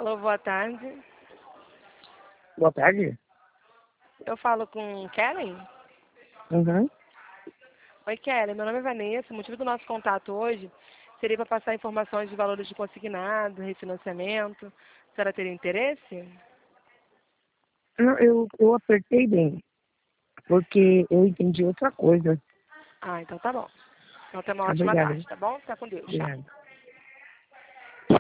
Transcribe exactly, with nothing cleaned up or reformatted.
Alô, boa tarde. Boa tarde. Eu falo com Kellen? Uhum. Oi, Kellen. Meu nome é Vanessa. O motivo do nosso contato hoje seria para passar informações de valores de consignado, refinanciamento. A senhora teria interesse? Não, eu, eu apertei bem, porque eu entendi outra coisa. Ah, então tá bom. Então tenha uma ótima Obrigado. tarde, tá bom? Fica com Deus. Tchau. Obrigado.